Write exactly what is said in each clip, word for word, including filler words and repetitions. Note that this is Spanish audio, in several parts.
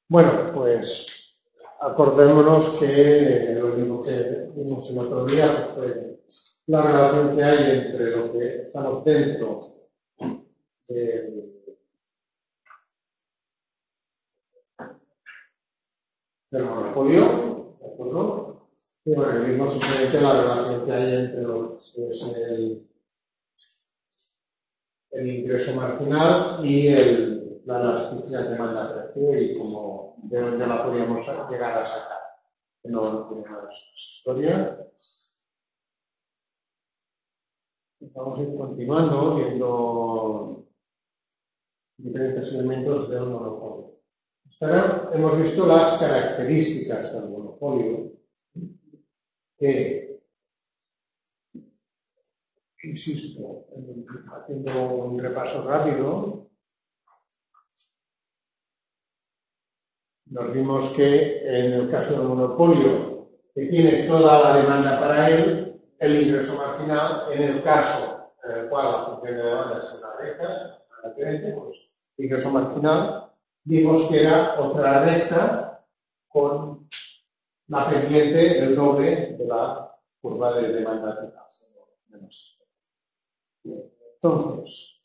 Bueno, pues acordémonos que lo mismo que vimos el otro día, pues fue la relación que hay entre lo que estamos dentro del, del monopolio, ¿de acuerdo? Y bueno, vimos simplemente la relación que hay entre lo que es el, el ingreso marginal y el, la elasticidad demanda-precio y como de dónde la podíamos llegar a sacar. No, no tiene más historia. Vamos a ir continuando viendo diferentes elementos del monopolio. Hasta ahora hemos visto las características del monopolio que, insisto, haciendo un repaso rápido, nos vimos que en el caso del monopolio que tiene toda la demanda para él, el ingreso marginal, en el caso en el cual la función de demanda es una recta, pues ingreso marginal, vimos que era otra recta con la pendiente el doble de la curva de demanda total. Entonces,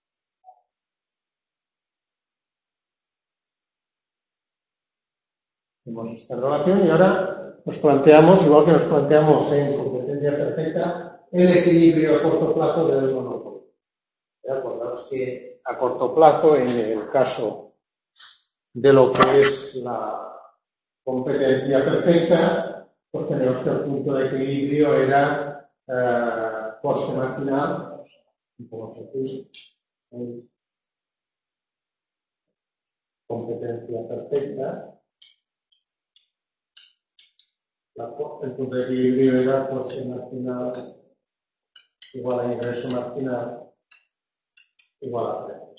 tenemos esta relación y ahora nos planteamos, igual que nos planteamos en competencia perfecta, el equilibrio a corto plazo del monopolio. Acordaos que a corto plazo, en el caso de lo que es la competencia perfecta, pues tenemos que el punto de equilibrio era eh, coste marginal, aquí, competencia perfecta, la, el punto de equilibrio era coste marginal igual a ingreso marginal igual a precio.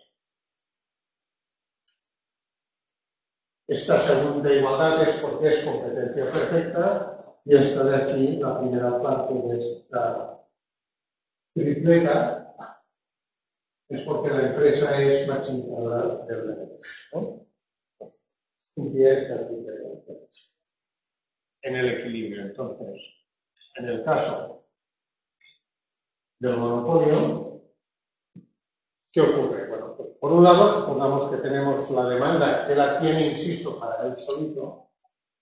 Esta segunda igualdad es porque es competencia perfecta y esta de aquí, la primera parte de esta tripleta, es porque la empresa es maximizadora del beneficio, ¿no? Y esta tripleta. En el equilibrio, entonces, en el caso del monopolio, ¿qué ocurre? Bueno, pues por un lado, supongamos que tenemos la demanda que la tiene, insisto, para él solito,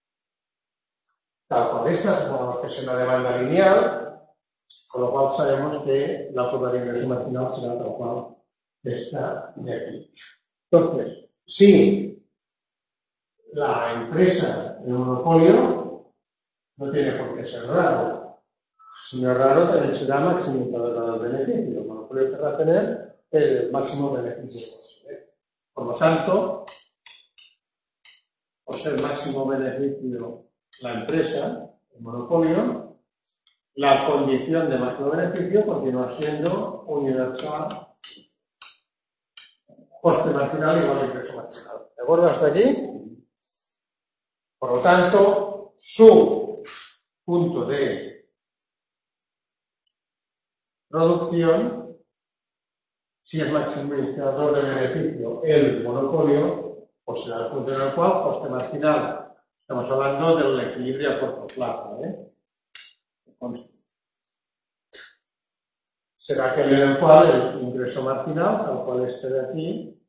tal cual esta, supongamos que es una demanda lineal, con lo cual sabemos que la curva de ingreso marginal será tal cual esta de aquí. Entonces, si la empresa, el monopolio, no tiene por qué ser raro. Si no es raro, también será maximizador del beneficio. El monopolio querrá tener el máximo beneficio posible. Por lo tanto, por ser máximo beneficio la empresa, el monopolio, la condición de máximo beneficio continúa siendo universal, coste marginal igual a ingreso marginal. ¿De acuerdo hasta aquí? Por lo tanto, su punto de producción, si es maximizador de beneficio el monopolio, pues será el punto en el cual coste marginal. Estamos hablando del equilibrio a corto plazo, ¿eh? Será aquel en el cual el ingreso marginal, tal cual este de aquí,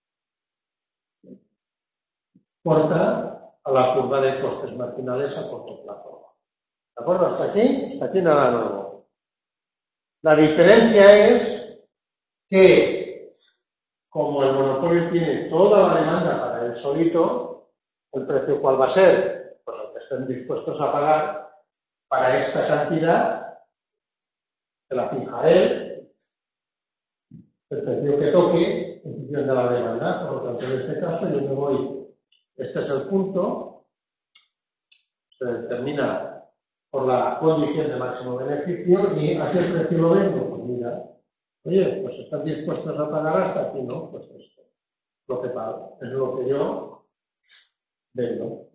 corta a la curva de costes marginales a corto plazo. ¿De acuerdo? Hasta aquí, hasta aquí nada nuevo. La diferencia es que, como el monopolio tiene toda la demanda para él solito, ¿el precio cuál va a ser? Pues el que estén dispuestos a pagar para esta cantidad, que la fija él, el precio que toque en función de la demanda. Por lo tanto, en este caso yo me voy, este es el punto, se determina por la condición de máximo beneficio y ¿a qué precio lo vendo? Pues mira, oye, pues están dispuestos a pagar hasta aquí, ¿no? Pues esto, lo que pago, es lo que yo vendo.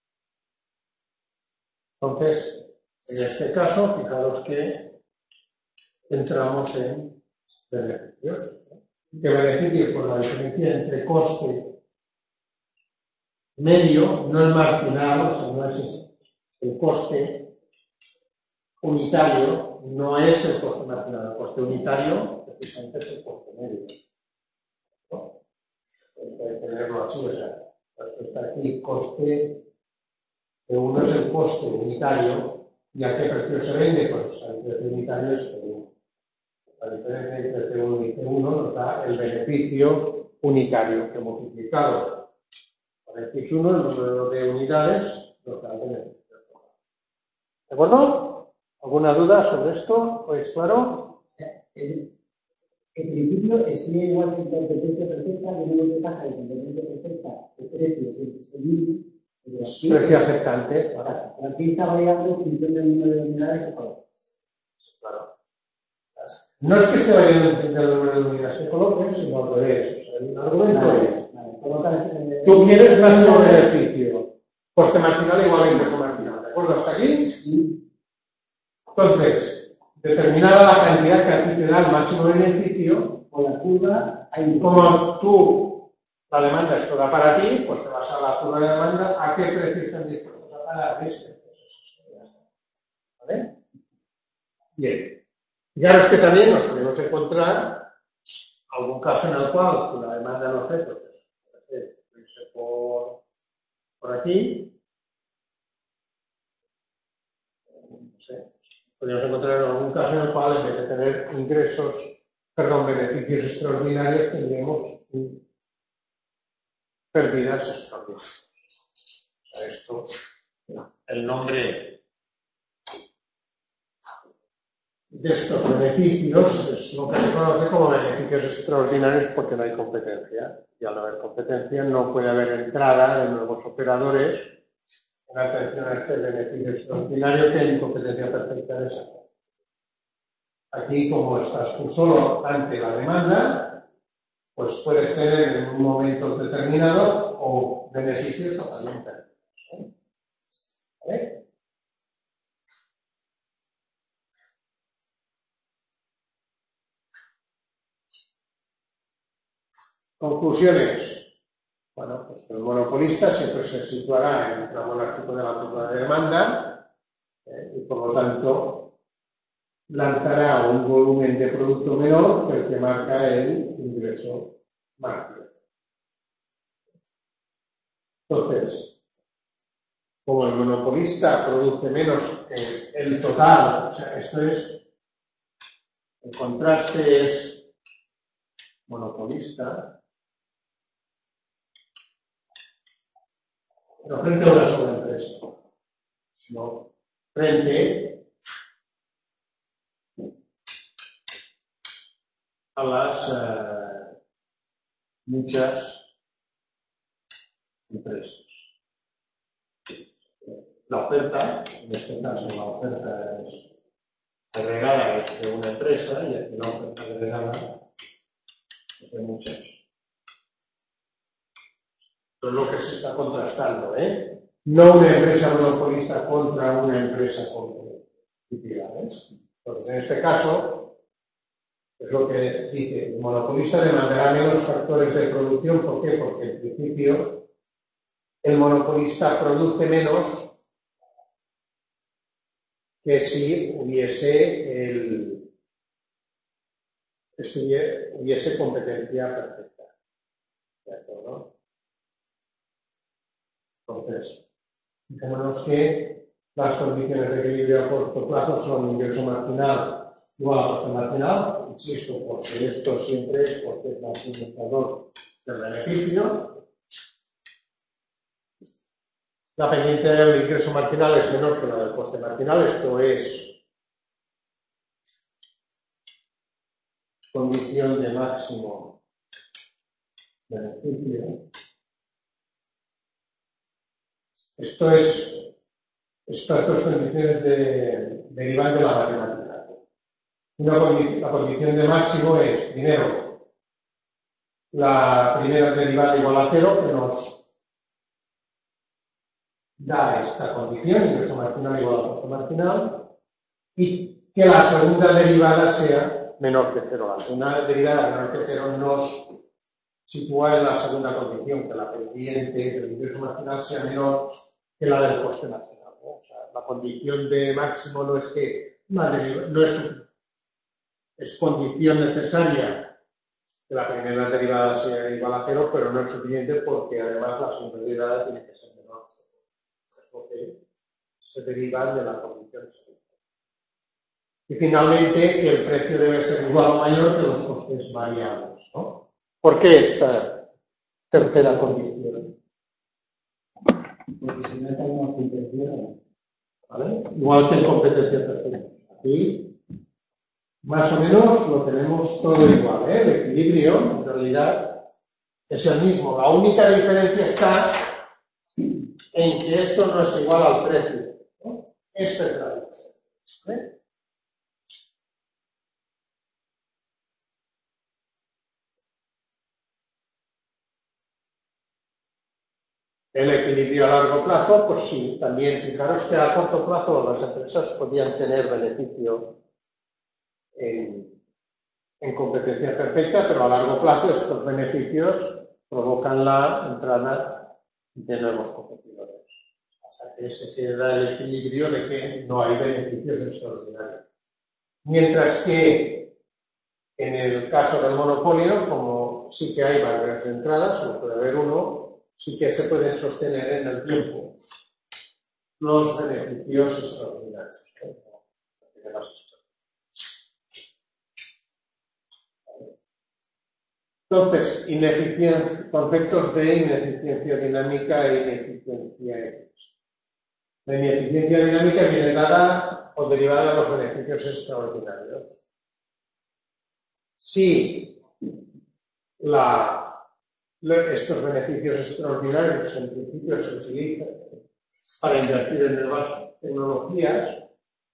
Entonces, en este caso, fijaros que entramos en beneficios. ¿Qué beneficio? Pues la diferencia entre coste medio, no el marginal, o sea, no es el coste unitario, no es el coste marginal. El coste unitario, precisamente, es el coste medio. ¿No? Hay que tenerlo así, o sea, está aquí coste de uno es el coste unitario, y a qué precio se vende, pues el precio unitario es T uno. La diferencia entre T uno y T uno nos da el beneficio unitario que multiplicado por X uno, el número de unidades, nos da el beneficio. ¿De acuerdo? ¿Alguna duda sobre esto? ¿Pues claro? En principio es igual que competencia perfecta, lo único que pasa es que competencia perfecta, el precio es el mismo. Precio aceptante. Exacto. Aquí está variando en función del número de unidades que coloques. Claro. No es que esté variando en función del número de unidades que coloques, sino al revés. O sea, el argumento Vale, es: vale. Colocas, eh, tú quieres máximo beneficio. Coste marginal igual a ingreso marginal. ¿De acuerdo hasta aquí? Sí. Entonces, determinada la cantidad que a ti te da el máximo beneficio, con la curva hay un... como tú, la demanda es toda para ti, pues te vas a la curva de demanda, ¿a qué precio están dispuestos a pagar? Este. ¿Vale? Bien. Fijaros que también nos podemos encontrar algún caso en el cual, si la demanda, no sé, pues es por, por aquí, no sé, podríamos encontrar algún caso en el cual, en vez de tener ingresos, perdón, beneficios extraordinarios, tendríamos pérdidas extraordinarias. O sea, esto, el nombre de estos beneficios es lo que se conoce como beneficios extraordinarios porque no hay competencia. Y al no haber competencia no puede haber entrada de nuevos operadores en atención a este beneficio extraordinario que hay competencia perfecta en esa. Aquí, como estás tú solo ante la demanda, pues puedes tener en un momento determinado o beneficios o también pérdidas. ¿Vale? Conclusiones. Bueno, pues el monopolista siempre se situará en el tramo elástico de la curva de demanda eh, y por lo tanto lanzará un volumen de producto menor que el que marca el ingreso máximo. Entonces, como el monopolista produce menos que el total, o sea, esto es, el contraste es monopolista, pero frente a una sola empresa, sino frente a las uh, muchas empresas. La oferta, en este caso la oferta es agregada es de una empresa y aquí la oferta agregada es de muchas. Esto es lo que se está contrastando, ¿eh? No una empresa monopolista contra una empresa competitiva, ¿ves? Entonces, en este caso, es lo que dice, el monopolista demandará menos factores de producción. ¿Por qué? Porque en principio el monopolista produce menos que si hubiese el que si hubiese competencia perfecta. ¿De acuerdo? Entonces, fijémonos que las condiciones de equilibrio a corto plazo son ingreso marginal igual a coste marginal, insisto, porque esto siempre es porque es maximizador del beneficio. La pendiente del ingreso marginal es menor que la del coste marginal, esto es condición de máximo beneficio. Esto es, estas dos condiciones de, derivan de la matemática. Una condi la condición de máximo es, primero, la primera derivada igual a cero, que nos da esta condición, ingreso marginal igual a coste marginal, y que la segunda derivada sea menor que cero. La segunda derivada menor que cero nos sitúa en la segunda condición, que la pendiente del ingreso marginal sea menor que la del coste marginal, ¿no? O sea, la condición de máximo no es que la deriva, no es, es condición necesaria que la primera derivada sea igual a cero, pero no es suficiente porque además la segunda derivada tiene que ser menor. Es lo que se deriva de la condición segunda. Y finalmente, que el precio debe ser igual o mayor que los costes variables, ¿no? ¿Por qué esta tercera condición? Porque si no está una competencia, ¿Vale? Igual que en competencia perfecta. Aquí, más o menos, lo tenemos todo igual, ¿eh? El equilibrio, en realidad, es el mismo. La única diferencia está en que esto no es igual al precio, ¿no? Esta es la diferencia, ¿vale? El equilibrio a largo plazo, pues sí, también, fijaros que a corto plazo las empresas podían tener beneficio en, en competencia perfecta, pero a largo plazo estos beneficios provocan la entrada de nuevos competidores. Hasta que se queda el equilibrio de que no hay beneficios extraordinarios. Mientras que en el caso del monopolio, como sí que hay barreras de entrada, solo puede haber uno, sí que se pueden sostener en el tiempo los beneficios extraordinarios. Entonces, ineficiencia, conceptos de ineficiencia dinámica e ineficiencia X. La ineficiencia dinámica viene dada o derivada de los beneficios extraordinarios. Si la estos beneficios extraordinarios en principio se utilizan para invertir en nuevas tecnologías.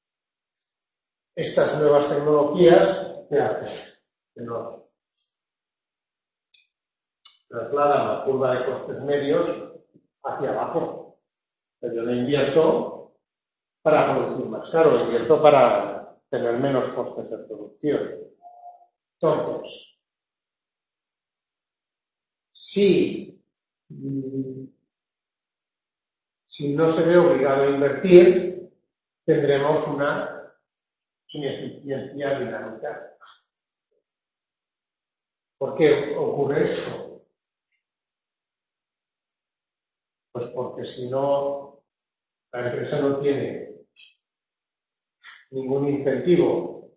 Estas nuevas tecnologías, ¿qué hacen? Que nos trasladan la curva de costes medios hacia abajo. Pero yo la invierto para producir más caro, invierto para tener menos costes de producción. Entonces, si, si no se ve obligado a invertir, tendremos una ineficiencia dinámica. ¿Por qué ocurre esto? Pues porque si no, la empresa no tiene ningún incentivo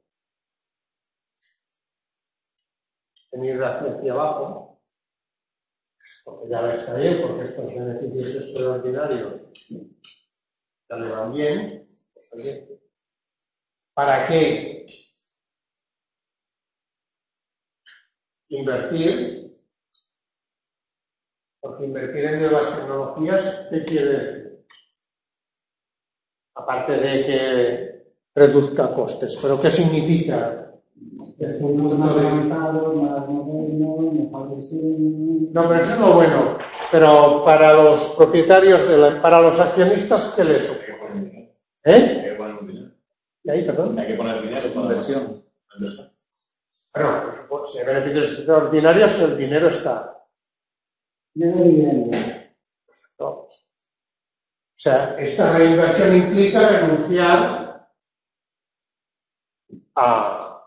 en ir hacia abajo, porque ya le está bien, porque estos beneficios extraordinarios ya le van bien, pues oye, ¿para qué invertir? Porque invertir en nuevas tecnologías, ¿qué quiere decir? Aparte de que reduzca costes, ¿pero qué significa? es un mundo más avanzado, más moderno, más agresivo. No, pero eso es lo bueno. Pero para los propietarios, de la, para los accionistas, ¿qué les supone? ¿Eh? Hay que poner dinero. ¿Y ahí, perdón? Hay que poner dinero para inversión. Bueno, pues, si hay beneficios extraordinarios, el dinero está. Dinero dividendo. ¿No? O sea, esta reinversión implica renunciar a,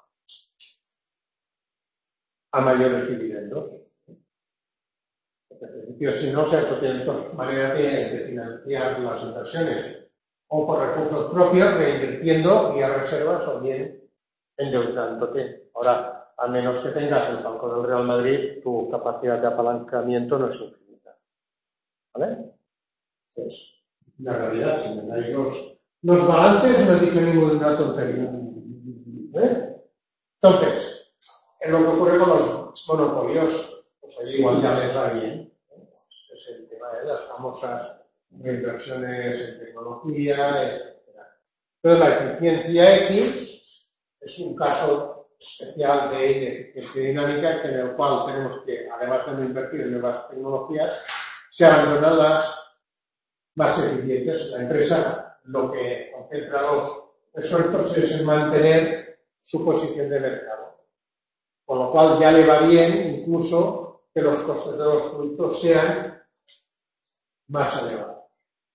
a mayores dividendos. Porque en principio, si no, se tienen dos maneras de financiar las inversiones. O por recursos propios, reinvirtiendo vía reservas o bien endeudándote. Ahora, a menos que tengas el Banco del Real Madrid, tu capacidad de apalancamiento no es infinita. ¿Vale? Pues, la realidad, si me dais los, los balances, no he dicho ninguna tontería. ¿Eh? Entonces, es lo que ocurre con los monopolios, pues ahí igual ya les va bien. Es el tema de las famosas reinversiones en tecnología, etcétera. Entonces, la eficiencia X es un caso especial de ineficiencia dinámica en el cual tenemos que, además de no invertir en nuevas tecnologías, se abandonan las más eficientes. La empresa lo que concentra los esfuerzos es en mantener su posición de mercado. Con lo cual ya le va bien incluso que los costes de los productos sean más elevados.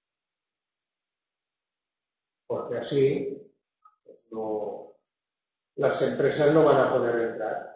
Porque así pues no, las empresas no van a poder entrar.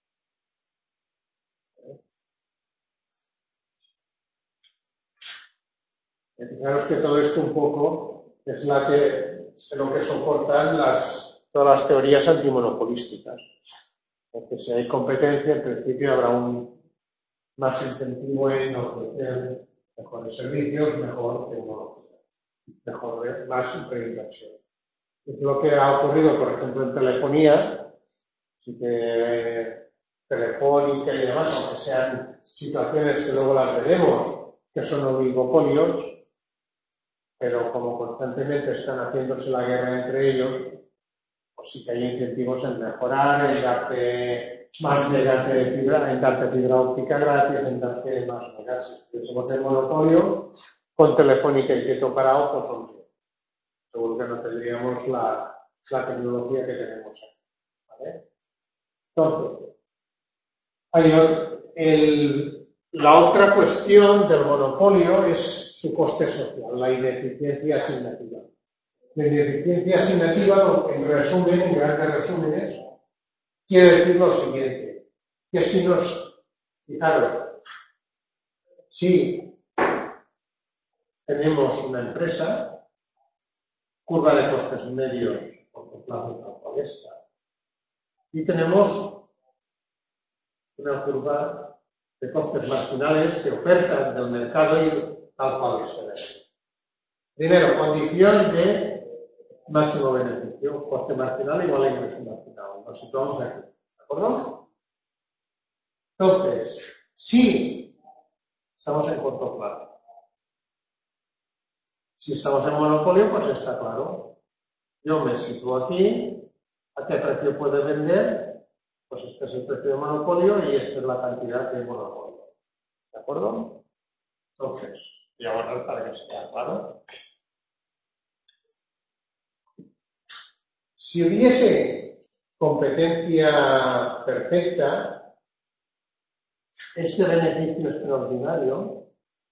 Fijaros que todo esto un poco es la que, es lo que soportan las, todas las teorías antimonopolísticas. Porque si hay competencia, en principio habrá un más incentivo en ofrecer mejores servicios, mejor tecnología, mejor, más reinversión. Es lo que ha ocurrido, por ejemplo, en telefonía, así que Telefónica y demás, aunque sean situaciones que luego las veremos, que son oligopolios, pero como constantemente están haciéndose la guerra entre ellos, pues sí que hay incentivos en mejorar, en darte más megas de fibra, en darte fibra óptica gratis, en darte más megas. Si somos el monopolio, con Telefónica y quieto parado, pues hombre, seguro que no tendríamos la, la tecnología que tenemos aquí. ¿Vale? Entonces, hay otro, el, la otra cuestión del monopolio es su coste social, la ineficiencia asignativa. La ineficiencia asignativa, en resumen, en grandes resúmenes, quiere decir lo siguiente, que si nos, fijaros, si tenemos una empresa, curva de costes medios, por plazo tal cual esta, y tenemos una curva de costes marginales de oferta del mercado y tal cual es. Primero, condición de máximo beneficio, coste marginal igual a ingreso marginal. Nos situamos aquí, ¿de acuerdo? Entonces, si estamos en corto plazo, si estamos en monopolio, pues está claro. Yo me sitúo aquí, ¿a qué precio puede vender? Pues este es el precio de monopolio y esta es la cantidad de monopolio. ¿De acuerdo? Entonces, voy a borrar para que sea claro. Si hubiese competencia perfecta, este beneficio extraordinario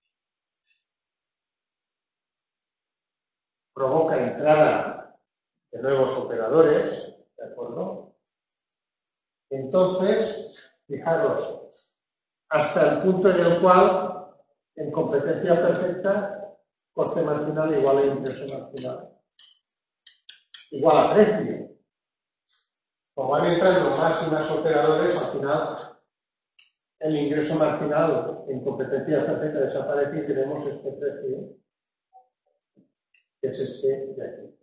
provoca entrada de nuevos operadores, ¿de acuerdo? Entonces, fijaros, hasta el punto en el cual, en competencia perfecta, coste marginal igual a ingreso marginal. Igual a precio. Como van entrando más y más operadores, al final el ingreso marginal en competencia perfecta desaparece y tenemos este precio, que es este de aquí.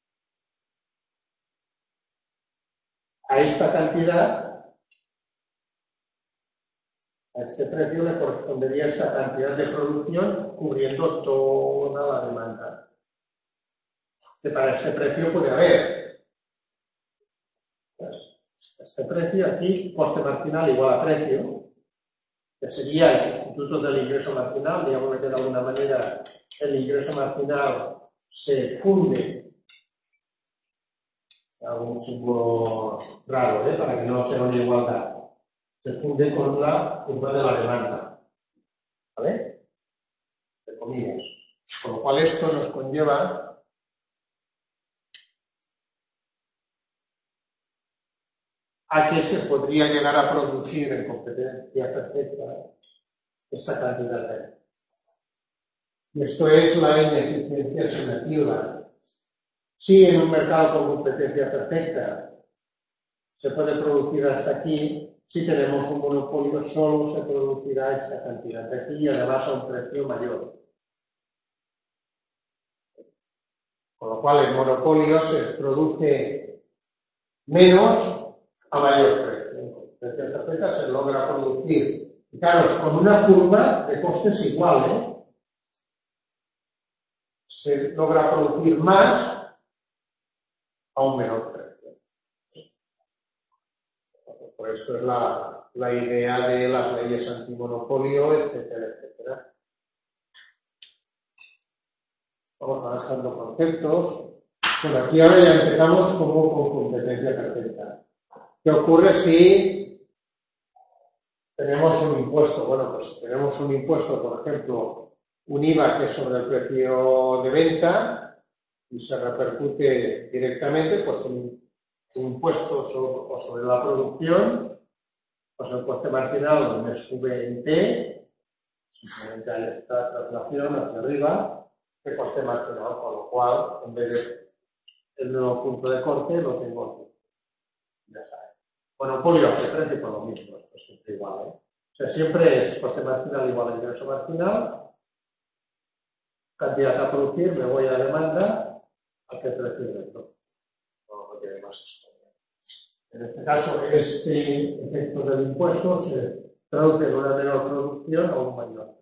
A esta cantidad, a este precio le correspondería esta cantidad de producción cubriendo toda la demanda. Que para este precio puede haber. Pues, este precio aquí, coste marginal igual a precio, que sería el sustituto del ingreso marginal, digamos que de alguna manera el ingreso marginal se funde, hago un símbolo raro, ¿eh? Para que no sea una igualdad, se funde con la curva de la demanda, ¿vale? De comillas. Con lo cual esto nos conlleva a que se podría llegar a producir en competencia perfecta esta cantidad de. Y esto es la ineficiencia asignativa. Si en un mercado con competencia perfecta se puede producir hasta aquí, si tenemos un monopolio solo se producirá esta cantidad de aquí y además a un precio mayor. Con lo cual el monopolio se produce menos a mayor precio. En competencia perfecta se logra producir, fijaros, con una curva de costes igual, ¿eh? Se logra producir más a un menor precio. Por eso es la, la idea de las leyes antimonopolio, etcétera, etcétera. Vamos avanzando conceptos. Bueno, aquí ahora ya empezamos como con competencia perfecta. ¿Qué ocurre si tenemos un impuesto. Bueno, pues tenemos un impuesto, por ejemplo, un I V A que es sobre el precio de venta y se repercute directamente, pues un, un impuesto sobre, o sobre la producción, pues el coste marginal me sube en T, simplemente hay esta traslación hacia arriba, de coste marginal, con lo cual, en vez de el nuevo punto de corte, lo tengo aquí. Ya está. Monopolio hace frente por lo mismo, esto es siempre igual, ¿eh? O sea, siempre es coste marginal igual a ingreso marginal, cantidad a producir, me voy a demanda, a qué precio vendo. No, no tiene más historia. En este caso, este efecto del impuesto se traduce en una menor producción o un mayor.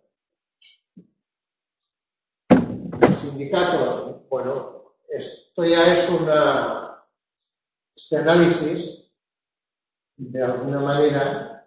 Sindicatos, bueno, esto ya es una, este análisis, de alguna manera,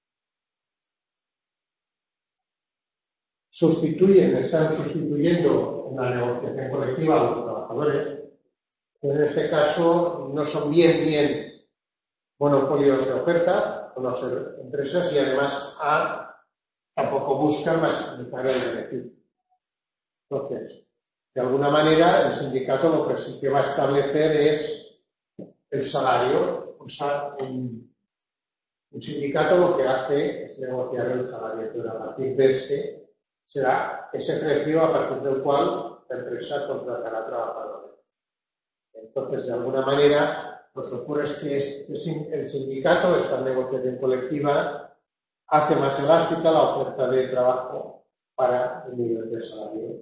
sustituyen, están sustituyendo en la negociación colectiva a los trabajadores, que en este caso no son bien, bien monopolios de oferta con las empresas y además A, tampoco buscan maximizar el beneficio. Entonces, de alguna manera, el sindicato lo que sí que va a establecer es el salario. Un, un sindicato lo que hace es negociar el salario, pero a partir de este será ese precio a partir del cual la empresa contratará trabajadores. Entonces, de alguna manera, lo que ocurre es que este, el sindicato, esta negociación colectiva, hace más elástica la oferta de trabajo para el nivel de salario.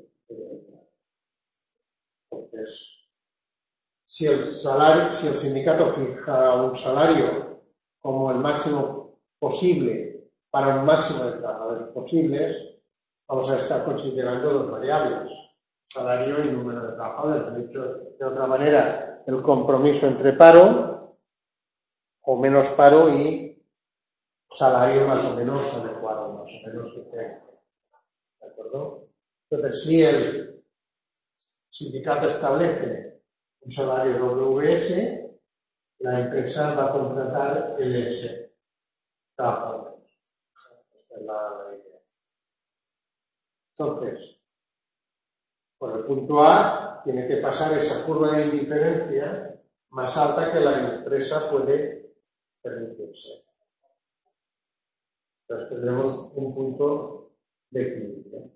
Entonces, si el salario, si el sindicato fija un salario como el máximo posible para un máximo de trabajadores posibles, vamos a estar considerando dos variables, salario y número de trabajadores. De hecho, de otra manera, el compromiso entre paro o menos paro y salario más o menos adecuado, más o menos diferente. ¿De acuerdo? Entonces, si el sindicato establece un salario W S, la empresa va a contratar L S trabajadores. Esta es la, la idea. Entonces, por el punto A, tiene que pasar esa curva de indiferencia más alta que la empresa puede permitirse. Entonces tendremos un punto de equilibrio.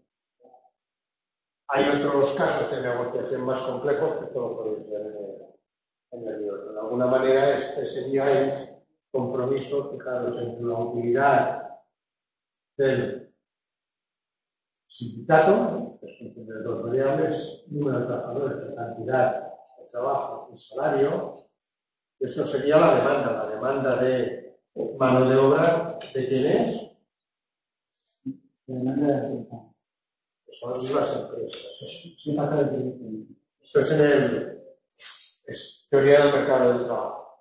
Hay otros casos de negociación más complejos que todo lo podéis ver en el, en el libro. De alguna manera, este sería el compromiso, fijaros, entre la utilidad del sindicato, que es de dos variables, número de trabajadores, cantidad de trabajo y salario. Eso sería la demanda, la demanda de mano de obra, ¿de quién es? La demanda de la empresa. Son las empresas. Sí, pasa el teléfono. Esto es en el, es teoría del mercado del trabajo.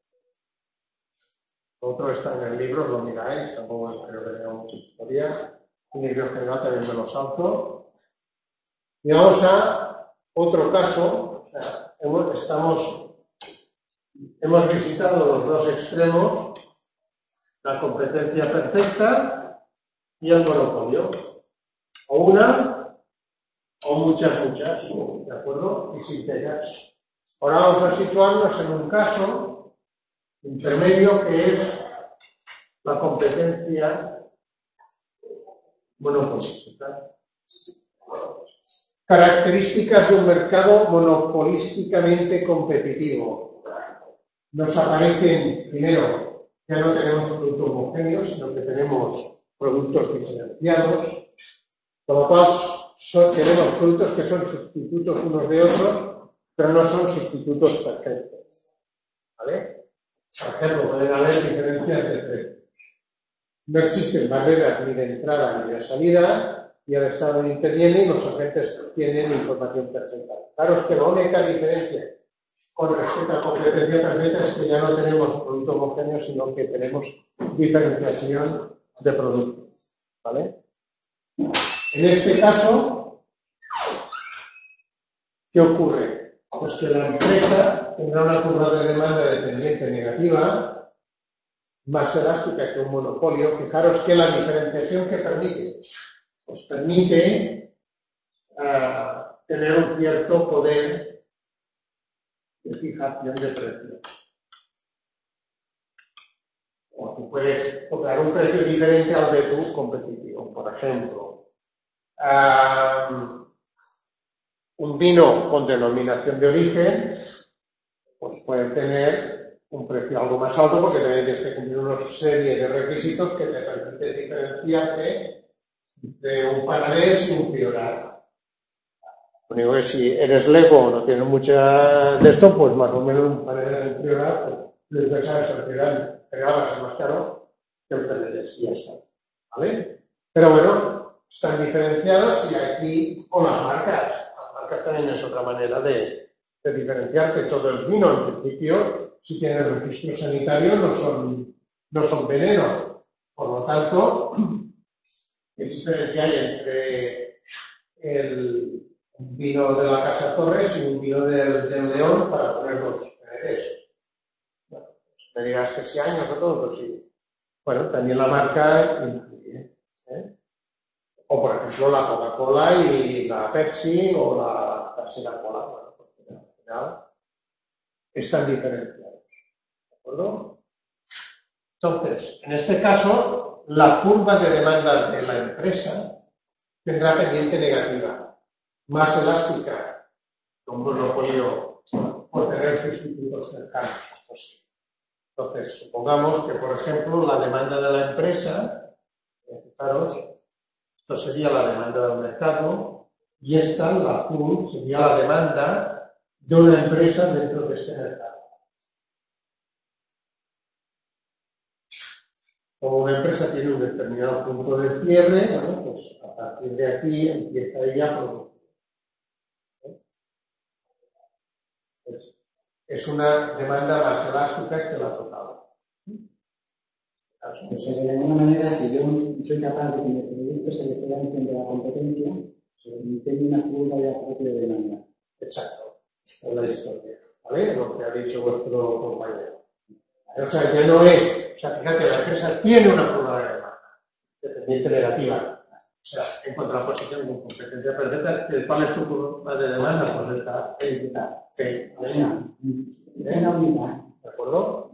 Otro está en el libro, lo miráis, tampoco creo que tenga mucha historia. En el libro general también me lo salto. Y vamos a otro caso. O sea, hemos, estamos, hemos visitado los dos extremos, la competencia perfecta y el monopolio. O una, o muchas, muchas, ¿de acuerdo? Y sin pegas. Ahora vamos a situarnos en un caso intermedio que es la competencia monopolística. Características de un mercado monopolísticamente competitivo. Nos aparecen, primero, ya no tenemos productos homogéneos, sino que tenemos productos diferenciados. Con lo cual, son, tenemos productos que son sustitutos unos de otros, pero no son sustitutos perfectos. ¿Vale? Por ejemplo, pueden haber diferencias de precios. No existen barreras ni de entrada ni de salida, y el Estado no interviene y los agentes tienen información perfecta. Claro, es que la única diferencia con respecto a competencia perfecta es que ya no tenemos producto homogéneo, sino que tenemos diferenciación de productos. ¿Vale? En este caso, ¿qué ocurre? Pues que la empresa tendrá una curva de demanda dependiente negativa más elástica que un monopolio. Fijaros que la diferenciación que permite, pues permite uh, tener un cierto poder de fijación de precio. O tú puedes cobrar un precio diferente al de tu competitivo. Por ejemplo, uh, un vino con denominación de origen, pues puede tener un precio algo más alto porque también tienes que cumplir una serie de requisitos que te permiten diferenciarte de un Panadés y un Priorat. Lo único que si eres Lego o no tienes mucha de esto, pues más o menos un Panadés y un Priorat, pues les ves a eso, el Priorat va a ser más caro que el Panadés y ya está. ¿Vale? Pero bueno, están diferenciados y aquí con las marcas. Las marcas también es otra manera de, de diferenciar que todo el vino, en principio, si tiene registro sanitario, no son, no son veneno. Por lo tanto, ¿qué diferencia hay entre el vino de la Casa Torres y un vino del, del León para poner los N Bueno, pues me dirás que si años o todo, pues sí. Bueno, también la marca influye, ¿eh? O por ejemplo la Coca-Cola y la Pepsi o la Casera Cola. Bueno, pues al final están diferenciados. ¿De acuerdo? Entonces, en este caso, la curva de demanda de la empresa tendrá pendiente negativa, más elástica que un monopolio por tener sustitutos cercanos. Pues, entonces, supongamos que, por ejemplo, la demanda de la empresa, fijaros, esto sería la demanda del mercado y esta, la azul, sería la demanda de una empresa dentro de este mercado. Como una empresa tiene un determinado punto de cierre, bueno, pues a partir de aquí empieza ella a producir. ¿Eh? Pues es una demanda más elástica que la total. O sea, de alguna manera, si yo soy capaz de que mi producto se diferencie de la competencia, se tiene una curva de propia de demanda. Exacto. Esta es la historia. ¿Vale? Lo que ha dicho vuestro compañero. O sea, ya no es, o sea, fíjate, la empresa tiene una curva de demanda, dependiente negativa. O sea, en contraposición con competencia perfecta, ¿cuál es su curva de demanda? Pues está felicidad. Sí. Una unidad. ¿De acuerdo?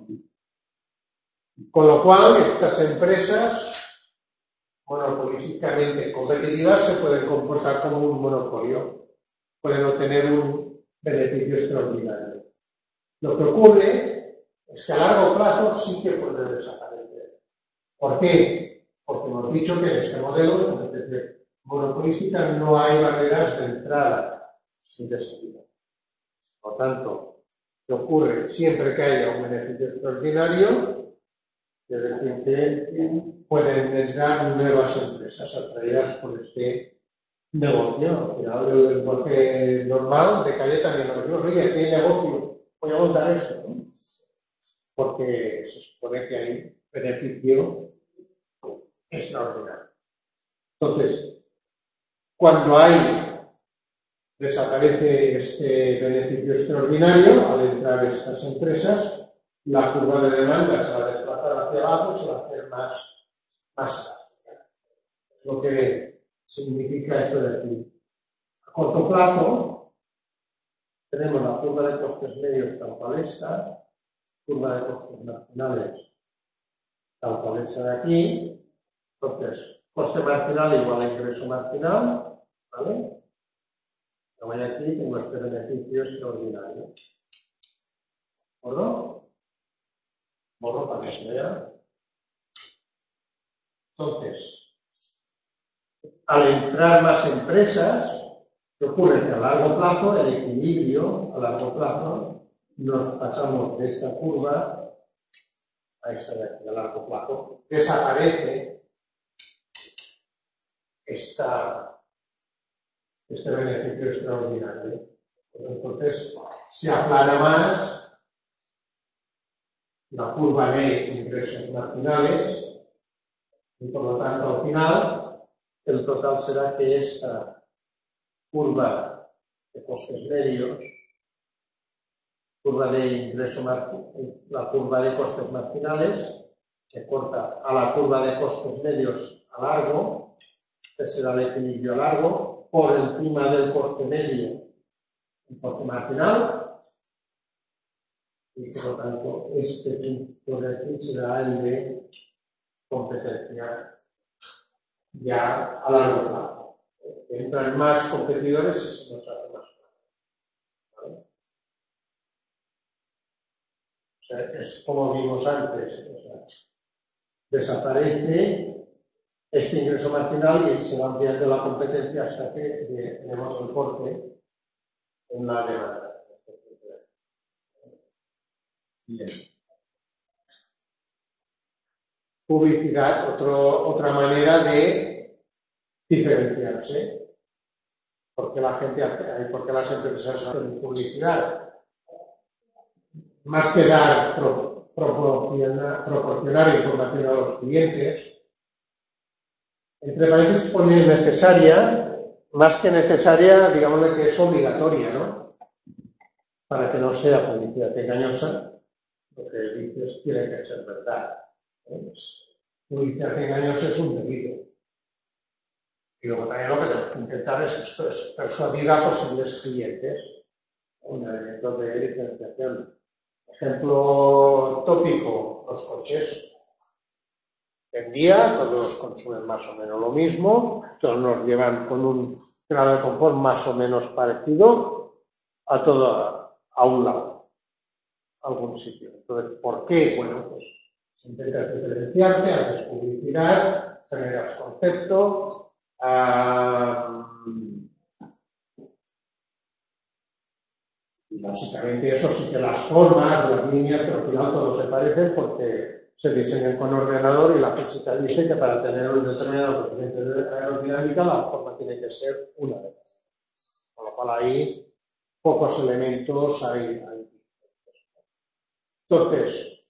Con lo cual, estas empresas monopolísticamente competitivas se pueden comportar como un monopolio, pueden obtener un beneficio extraordinario. Lo que ocurre es que a largo plazo sí que puede desaparecer. ¿Por qué? Porque hemos dicho que en este modelo de competencia monopolística no hay barreras de entrada y de salida. Por lo tanto, ¿qué ocurre? Siempre que haya un beneficio extraordinario, es decir, que pueden entrar nuevas empresas atraídas por este negocio. Al final, el lenguaje normal de calle también lo decimos, oye, ¿qué negocio? Voy a montar esto, ¿no? Porque se supone que hay beneficio extraordinario. Entonces, cuando hay, desaparece este beneficio extraordinario, al entrar estas empresas, la curva de demanda se va a desplazar hacia abajo y se va a hacer más, más elástica. Lo que significa eso de aquí. A corto plazo, tenemos la curva de costes medios tal cual esta, curva de costes marginales tal cual esta de aquí. Entonces, coste marginal igual a ingreso marginal, ¿vale? Luego aquí tengo este beneficio extraordinario. ¿De acuerdo? Borro para que se vea. Entonces, al entrar más empresas, ¿qué ocurre? Que a largo plazo, el equilibrio, a largo plazo, nos pasamos de esta curva a esta de aquí, a largo plazo. Desaparece esta, este beneficio extraordinario. Entonces, se aplana más la curva de ingresos marginales y por lo tanto al final el total será que esta curva de costes medios, curva de ingreso marginal, la curva de costes marginales que corta a la curva de costes medios a largo, que será el equilibrio largo, por encima del coste medio, el coste marginal, y por lo tanto este punto de aquí será el de competencias ya a largo plazo. Entran más competidores y se nos hace más claro. ¿Vale? O sea, es como vimos antes, o sea, desaparece este ingreso marginal y se va ampliando la competencia hasta que tenemos el corte en la demanda. Bien. Publicidad, otro, otra manera de diferenciarse. ¿Por qué la gente hace, por qué las empresas hacen publicidad? Más que dar, pro, proporcionar, proporcionar información a los clientes, entre paréntesis pone necesaria, más que necesaria, digámosle que es obligatoria, ¿no? Para que no sea publicidad engañosa, lo que dices tiene que ser verdad. ¿Eh? Publicidad engañosa es un delito. Y luego también lo que tenemos que intentar es, esto, es persuadir a posibles clientes. Un elemento de diferenciación. Ejemplo tópico, los coches. En día todos consumen más o menos lo mismo, todos nos llevan con un grado de confort más o menos parecido a todo a, a un lado, a algún sitio. Entonces, ¿por qué? Bueno, pues intentas diferenciarte, haces publicidad, generas concepto, um, y básicamente eso sí que las formas, las líneas, pero al final todos se parecen porque se diseñan con ordenador y la física dice que para tener un determinado coeficiente de aerodinámica la forma tiene que ser una de ellas. Con lo cual ahí pocos elementos hay. hay. Entonces,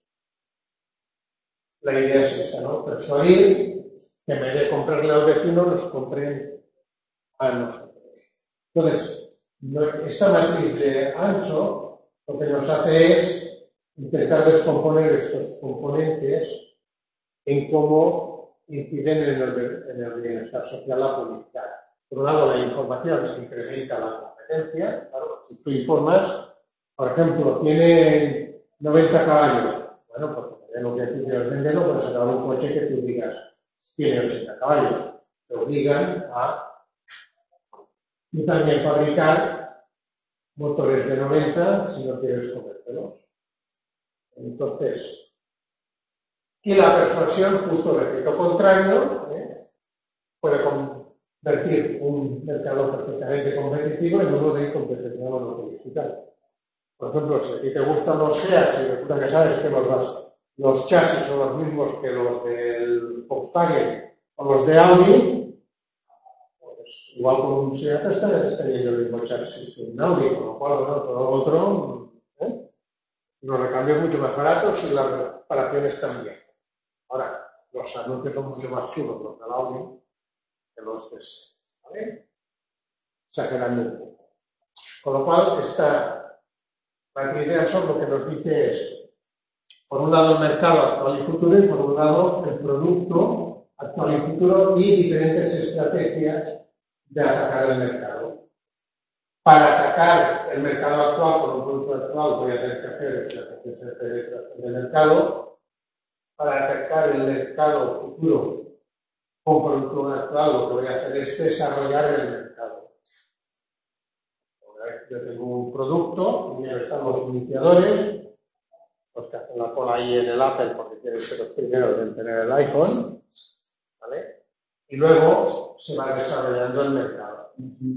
la idea es esta, ¿no? Persuadir que en vez de comprarle a los vecinos nos compren a nosotros. Entonces, esta matriz de Ancho lo que nos hace es intentar descomponer estos componentes en cómo inciden en el, en el bienestar social la publicidad. Por un lado, la información incrementa la competencia. Claro, si tú informas, por ejemplo, tiene noventa caballos, bueno, porque lo que tú quieres venderlo, puedes sacar un coche que tú digas tiene ochenta caballos. Te obligan a y también fabricar motores de noventa si no quieres comértelos. Entonces, y la persuasión, justo el efecto contrario, ¿eh? puede convertir un mercado perfectamente competitivo en uno de competencia monopolista. Por ejemplo, si a ti te gustan los SEAT y resulta que sabes que los, los chasis son los mismos que los del Volkswagen o los de Audi, pues igual con un SEAT está, está viendo el mismo chasis que un Audi, con lo cual, bueno, todo lo otro, ¿eh? los recambios mucho más baratos y las reparaciones también. Ahora, los anuncios son mucho más chulos los del Audi que los de SEAT, ¿vale? Exagerando un poco. Con lo cual, esta la idea son lo que nos dice es, por un lado, el mercado actual y futuro, y por un lado, el producto actual y futuro y diferentes estrategias de atacar el mercado. Para atacar el mercado actual con un producto actual voy a tener que hacer estrategias de penetración del mercado. Para atacar el mercado futuro con producto actual lo que voy a hacer es desarrollar el mercado. Yo tengo un producto, primero están los iniciadores, los que hacen la cola ahí en el Apple porque quieren ser los primeros en tener el iPhone, ¿vale? Y luego se va desarrollando el mercado.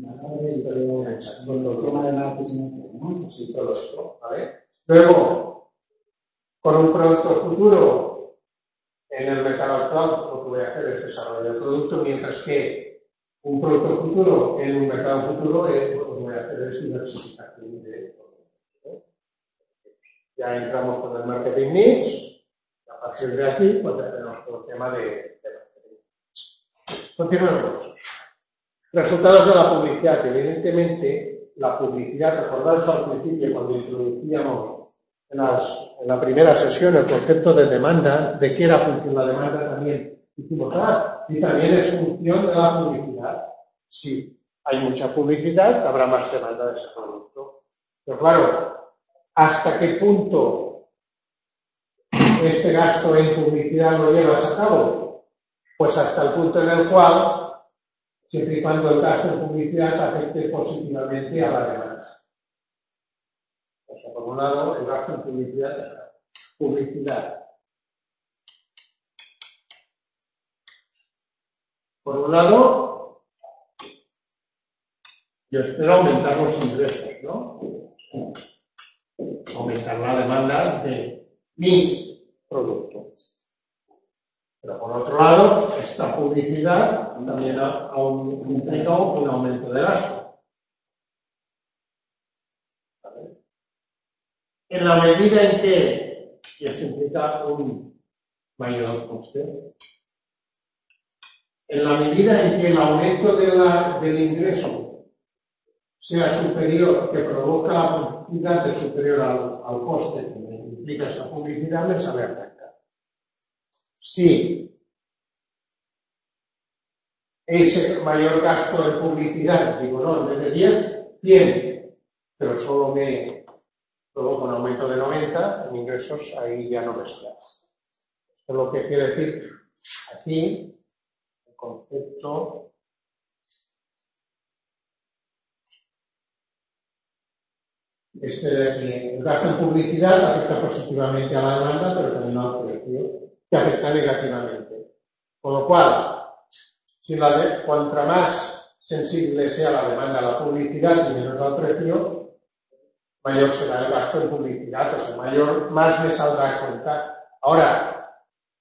Sí, todo eso, ¿vale? Luego, con un producto futuro en el mercado actual, lo que voy a hacer es desarrollar el producto, mientras que un producto futuro en un mercado futuro es voy a hacer es diversificación de productos. Ya entramos con el marketing mix, a partir de aquí pues ya tenemos todo el tema de, de marketing. Continuemos. Resultados de la publicidad. Evidentemente, la publicidad, recordaros al principio cuando introducíamos en, las, en la primera sesión el concepto de demanda, de qué era función la demanda también. Dijimos, ah, y también es función de la publicidad. Sí, hay mucha publicidad, habrá más demanda de ese producto. Pero claro, ¿hasta qué punto este gasto en publicidad lo llevas a cabo? Pues hasta el punto en el cual, siempre y cuando el gasto en publicidad afecte positivamente a la demanda. O sea, por un lado, el gasto en publicidad, publicidad. Por un lado, yo espero aumentar los ingresos, ¿no? Aumentar la demanda de mi producto. Pero por otro lado, esta publicidad también implica un aumento de gasto. ¿Vale? En la medida en que, y esto implica un mayor coste, en la medida en que el aumento de la, del ingreso sea superior, que provoca la publicidad de superior al, al coste que me implica esa publicidad, me sale a cuenta. Si ese mayor gasto de publicidad, digo, no, en vez de diez, cien, pero solo me provoca un aumento de noventa, en ingresos ahí ya no me sale. Esto es lo que quiere decir aquí el concepto este de que el gasto en publicidad afecta positivamente a la demanda, pero también al precio, que afecta negativamente. Con lo cual, si la de, cuanto más sensible sea la demanda a la publicidad y menos al precio, mayor será el gasto en publicidad, o sea, mayor, más me saldrá a cuenta. Ahora,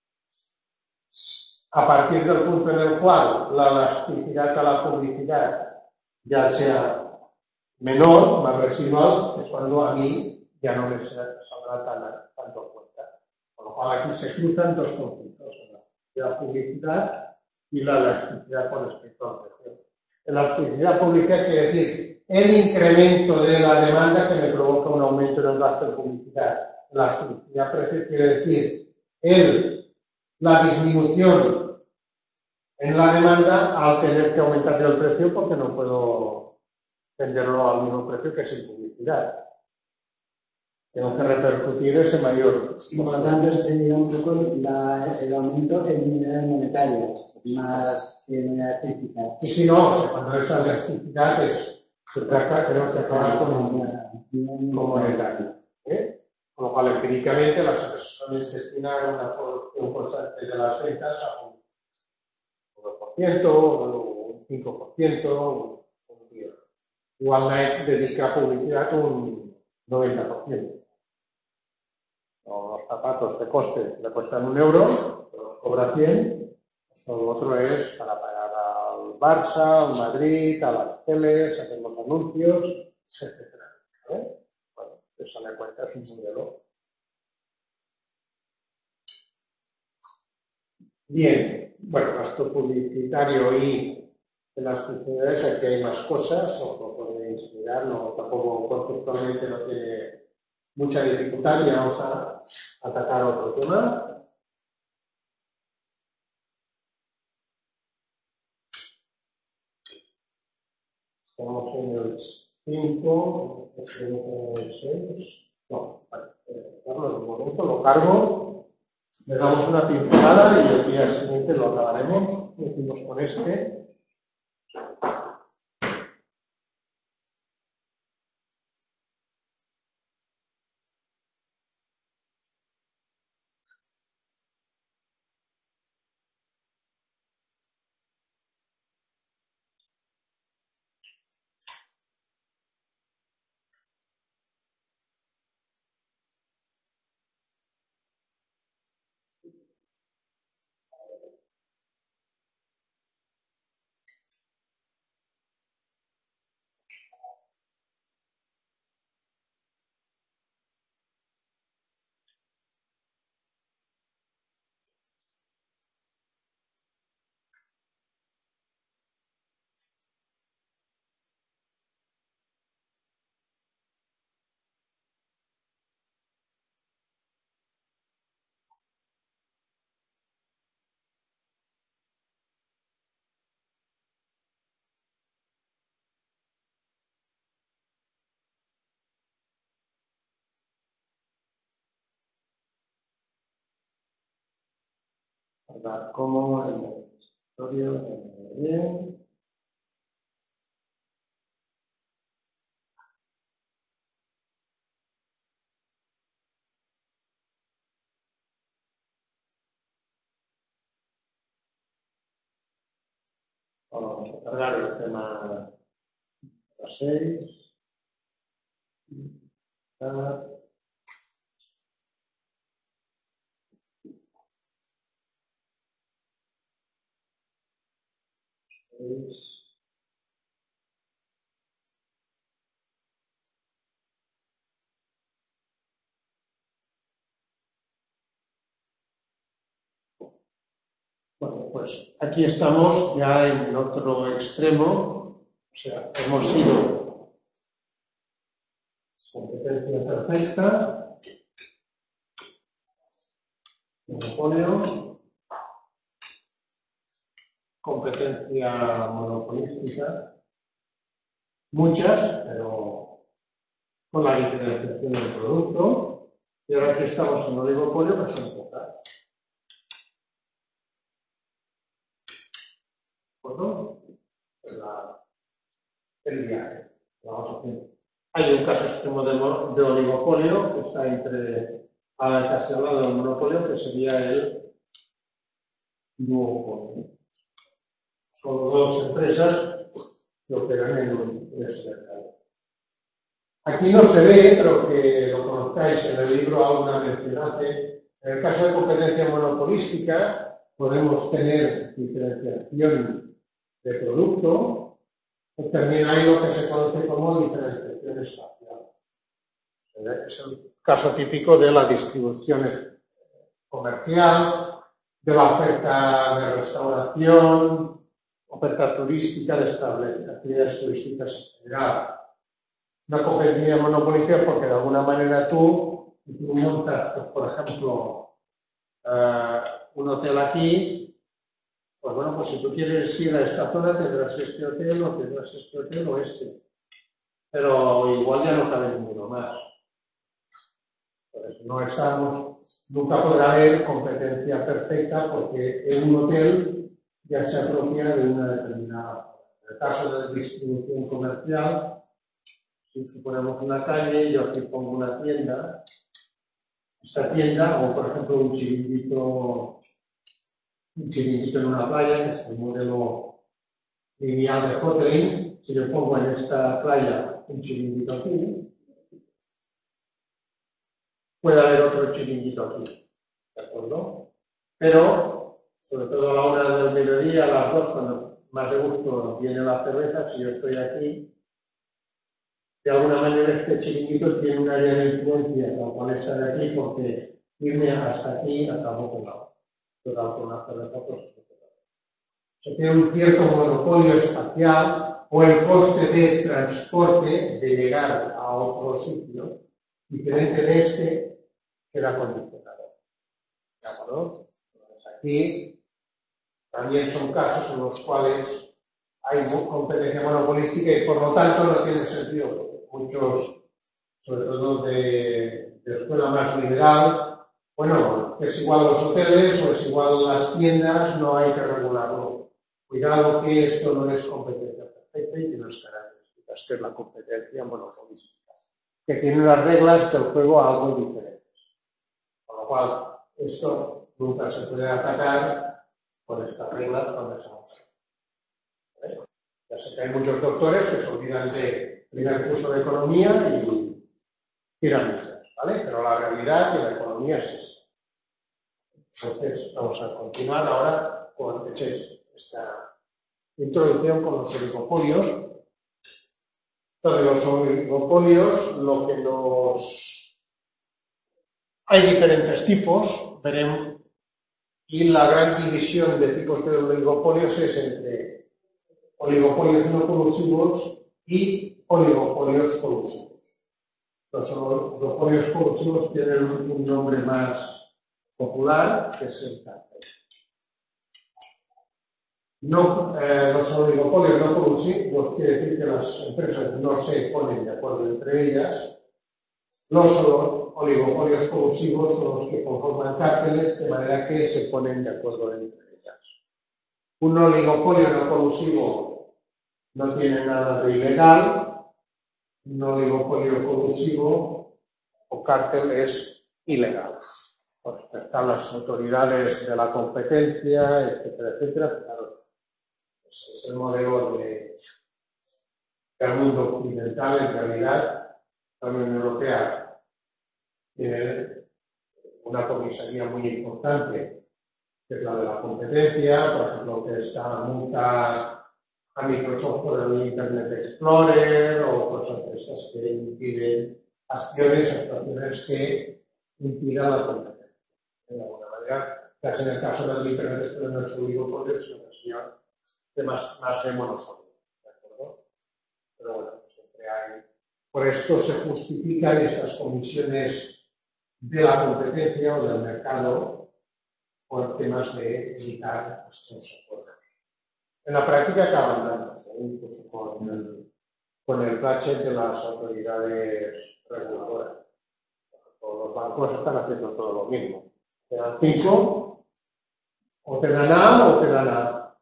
a partir del punto en el cual la elasticidad a la publicidad ya sea menor, más residual, es cuando a mí ya no me saldrá tan, tanto a cuenta. Con lo cual aquí se cruzan dos conceptos, la publicidad y la elasticidad con respecto al precio. La elasticidad publicidad quiere decir el incremento de la demanda que me provoca un aumento en el gasto de publicidad. La elasticidad precio quiere decir el, la disminución en la demanda al tener que aumentar yo el precio porque no puedo venderlo al mismo precio que sin publicidad. Tengo que repercutir ese mayor. Por lo tanto, sería un poco la, el aumento en unidades monetarias, más que en unidades físicas. Y si no, o sea, cuando esa elasticidad es, se trata, tenemos que acabar con un monetario. ¿eh? Con lo cual, empíricamente, las personas destinan una producción constante de las ventas a un uno por ciento, un cinco por ciento, un diez por ciento. Igual Nike dedica a publicidad un noventa por ciento. Los zapatos de coste le cuestan un euro, los cobra cien, pues lo otro es para pagar al Barça, al Madrid, a las teles, hacer los anuncios, etcétera. ¿Eh? Bueno, eso le cuenta, es un modelo. Bien, bueno, gasto publicitario y en las publicidades aquí hay más cosas, os lo podéis mirar, no, tampoco conceptualmente no tiene mucha dificultad y vamos a atacar otro tema. Estamos en el cinco, en el seis. No, vale, en un momento, lo cargo, le damos una pincelada y el día siguiente lo acabaremos. Decimos con este. observar cómo en el escritorio bien. Vamos a cargar el tema seis. Bueno, pues aquí estamos ya en el otro extremo, o sea, hemos ido competencia perfecta, monopolio, competencia monopolística, muchas, pero con la diferenciación del producto, y ahora aquí estamos en oligopolio, que son pocas. ¿De acuerdo? El viaje. Vamos a hacer. Hay un caso extremo de, de oligopolio que está entre casi al lado del monopolio, que sería el duopolio. Son dos empresas que operan en ese mercado. Aquí no se ve, pero que lo conozcáis, en el libro aún una mención hace. En el caso de competencia monopolística, podemos tener diferenciación de producto. También hay lo que se conoce como diferenciación espacial. Es el caso típico de la distribución comercial, de la oferta de restauración, oferta turística de establecer actividades turísticas en general. Una competencia monopolística porque de alguna manera tú, tú montas, pues, por ejemplo, uh, un hotel aquí. Pues bueno, pues si tú quieres ir a esta zona tendrás este hotel o tendrás este hotel o este. Pero igual ya no cabe ninguno más. Pues no estamos, nunca podrá haber competencia perfecta porque en un hotel ya se apropia de una determinada. En el caso de distribución comercial, si suponemos una calle, yo aquí pongo una tienda, esta tienda, o por ejemplo un chiringuito un chiringuito en una playa, que es el modelo lineal de hoteling. Si yo pongo en esta playa un chiringuito aquí, puede haber otro chiringuito aquí, ¿de acuerdo? Pero, sobre todo a la hora del mediodía, a las dos, cuando más de gusto viene la cerveza, si yo estoy aquí, de alguna manera este chiringuito tiene un área de influencia, lo cual está de aquí, porque irme hasta aquí acabó con la total con la cerveza, pues, se tiene un cierto monopolio espacial o el coste de transporte de llegar a otro sitio diferente de este queda condicionado. ¿De acuerdo? Entonces aquí también son casos en los cuales hay competencia monopolística y por lo tanto no tiene sentido. Muchos, sobre todo de, de escuela más liberal, bueno, es igual los hoteles o es igual las tiendas, no hay que regularlo. Cuidado que esto no es competencia perfecta y tiene unas características, que es la competencia monopolística, que tiene unas reglas del juego algo diferentes. Con lo cual, esto nunca se puede atacar con estas reglas cuando se usan. ¿Vale? Ya sé que hay muchos doctores que se olvidan de primer curso de economía y tiran misas, ¿vale? Pero la realidad de la economía es esa. Entonces, vamos a continuar ahora con esta introducción con los oligopolios. Entonces, los oligopolios, lo que nos... Hay diferentes tipos, veremos, y la gran división de tipos de oligopolios es entre oligopolios no colusivos y oligopolios colusivos. Los oligopolios colusivos tienen un nombre más popular, que es el cártel. No, eh, los oligopolios no colusivos quiere decir que las empresas no se ponen de acuerdo entre ellas. Los oligopolios colusivos son los que conforman cárteles, de manera que se ponen de acuerdo entre ellas. Un oligopolio no colusivo no tiene nada de ilegal, un oligopolio colusivo o cártel es ilegal. Pues están las autoridades de la competencia, etcétera, etcétera. Claro, pues es el modelo de, del mundo occidental. En realidad, la Unión Europea tiene una comisaría muy importante, que es la de la competencia, por ejemplo, que está multa a Microsoft por el Internet Explorer o cosas de estas que impiden acciones, actuaciones que impidan la competencia. De alguna manera, casi en el caso del Internet Explorer no es un oligopolio, sino que es de más, más de monopolio, ¿de acuerdo? Pero bueno, siempre hay. Por esto se justifican estas comisiones de la competencia o del mercado por temas de evitar estos acuerdos. En la práctica acaban dándose, incluso con el, con el budget de las autoridades reguladoras. Todos los bancos están haciendo todo lo mismo. Te dan cinco, o te dan A o te dan A.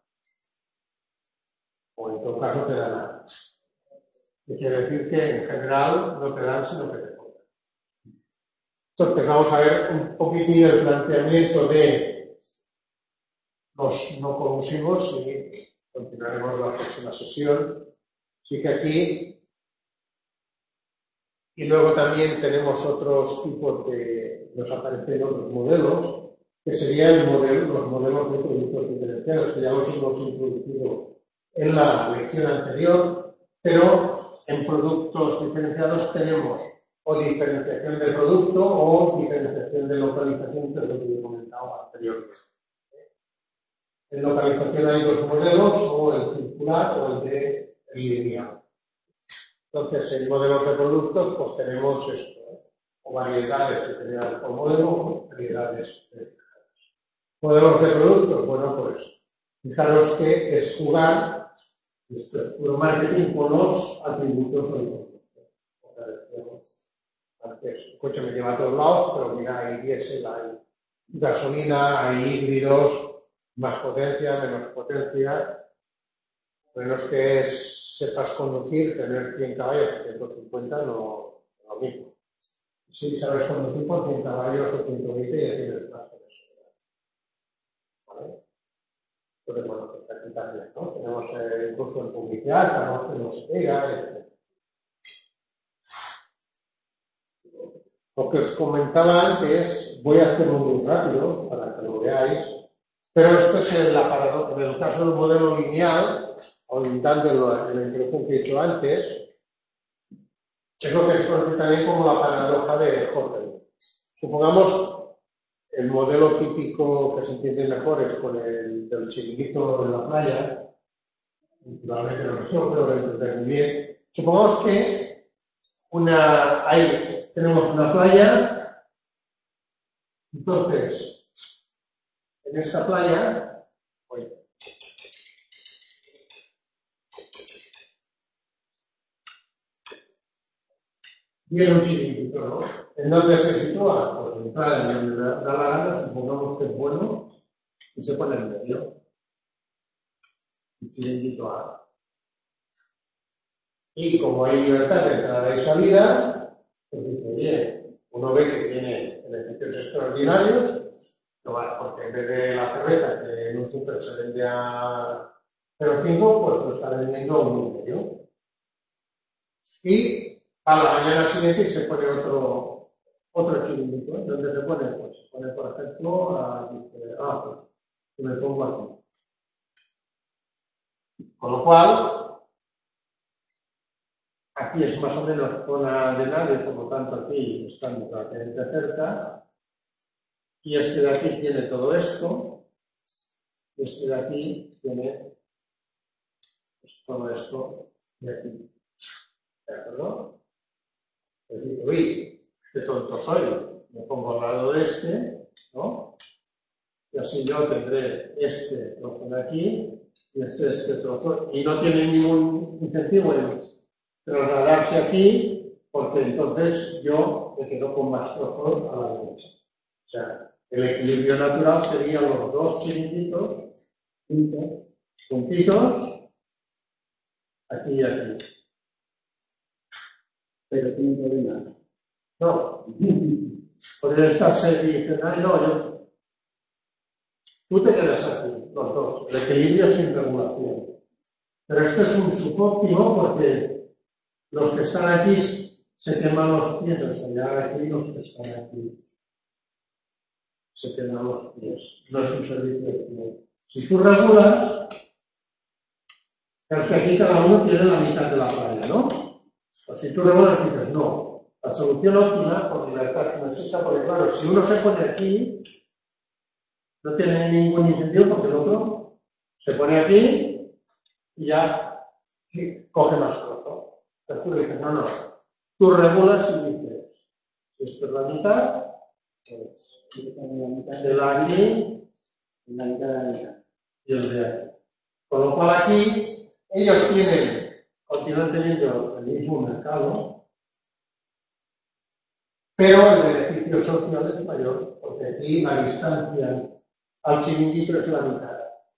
O en todo caso te dan A. Y quiere decir que en general no te dan sino que te cobran. Entonces vamos a ver un poquitín el planteamiento de los no colusivos y continuaremos la próxima sesión. Así que aquí, y luego también tenemos otros tipos de, nos aparecen otros modelos, que serían el modelo, los modelos de productos diferenciados, que ya los hemos introducido en la lección anterior, pero en productos diferenciados tenemos o diferenciación de producto o diferenciación de localización, que es lo que he comentado anteriormente. En localización hay dos modelos, o el circular o el de lineal. Entonces, en modelos de productos, pues tenemos esto, ¿eh? O variedades determinadas por modelo o variedades determinadas. Modelos de productos, bueno, pues fijaros que es jugar, esto es puro marketing, con los atributos del producto. O sea, decíamos antes, el coche me lleva a todos lados, pero mira, hay diésel, hay gasolina, hay híbridos, más potencia, menos potencia, menos que es, sepas conducir, tener cien caballos o ciento cincuenta no es lo mismo. Si sabes conducir por cien caballos o ciento veinte ya tienes más que eso. ¿Vale? Entonces, bueno, pues aquí también, ¿no? Tenemos eh, incluso en publicidad, estamos que no se pega, etcétera. Lo que os comentaba antes, voy a hacerlo muy rápido para que lo veáis. Pero esto es el aparato, en el caso del modelo lineal, orientando en la introducción que he hecho antes, es lo que se conoce también como la paradoja de Hopper. Supongamos el modelo típico que se entiende mejor es con el del chiringuito de la playa, naturalmente no sé, pero lo entender muy bien. Supongamos que una, ahí tenemos una playa, entonces en esta playa, oye, viene un chiringuito, ¿no? ¿En dónde se sitúa? Pues en playa, en la gana, supongamos que es bueno, y se pone en medio. Un chiringuito A. Y como hay libertad de entrada y salida, pues dice, bien, uno ve que tiene beneficios extraordinarios, no vale, porque en vez de la cerveza que en un súper se vende a cero coma cinco, pues lo está vendiendo a un y medio. Y a la mañana siguiente se pone otro, otro chiringuito. ¿Dónde se pone? Pues se pone, por ejemplo, a, dice, ah, pues que me pongo aquí. Con lo cual, aquí es más o menos zona de nadie, por lo tanto aquí estamos relativamente cerca. Y este de aquí tiene todo esto, y este de aquí tiene pues, todo esto de aquí. ¿De acuerdo? Es decir, uy, qué tonto soy. Me pongo al lado de este, ¿no? Y así yo tendré este trozo de aquí y este, este trozo. Y no tiene ningún incentivo en trasladarse aquí, porque entonces yo porque quedó con más trozos a la derecha. O sea, el equilibrio natural serían los dos chiringuitos juntos, juntitos, aquí y aquí. Pero tiene un problema. No. Podría estarse y dicen, ay, no, yo. Tú te quedas aquí, los dos. El equilibrio sin regulación. Pero esto es un subóptimo porque los que están aquí se queman los pies, o sea, ya aquí los que están aquí se queman los pies. No es un servicio de pie. Si tú regulas, claro, es que aquí cada uno tiene la mitad de la playa, ¿no? O si tú regulas dices, no, la solución óptima por libertad no es esa, porque claro, si uno se pone aquí, no tiene ningún incentivo porque el otro se pone aquí y ya coge más trozo. Entonces tú dices, no, no, tú regulas y dices, si esto es la mitad, pues La mitad de la aquí la mitad de la mitad. y el de aquí. Con lo cual aquí ellos tienen, continúan teniendo el mismo mercado, pero el beneficio social es mayor, porque aquí la distancia al chiringuito es la mitad.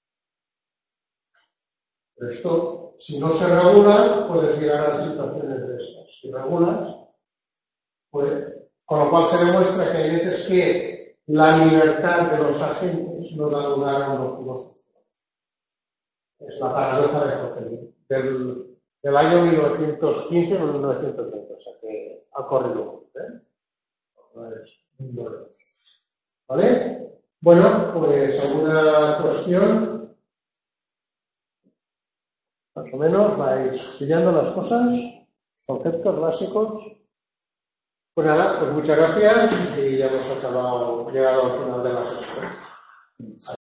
Pero esto, si no se regula, puedes llegar a situaciones de estas. Si regulas, pues, con lo cual se demuestra que hay veces que la libertad de los agentes no da lugar a unos filósofos. Es la paradoja de José del, del año mil novecientos quince o mil novecientos veinte, o sea que ha corrido, ¿eh? No es muy doloroso. ¿Vale? Bueno, pues alguna cuestión, más o menos, vais pillando las cosas, conceptos básicos. Pues nada, pues muchas gracias y ya hemos acabado, llegado al final de la sesión.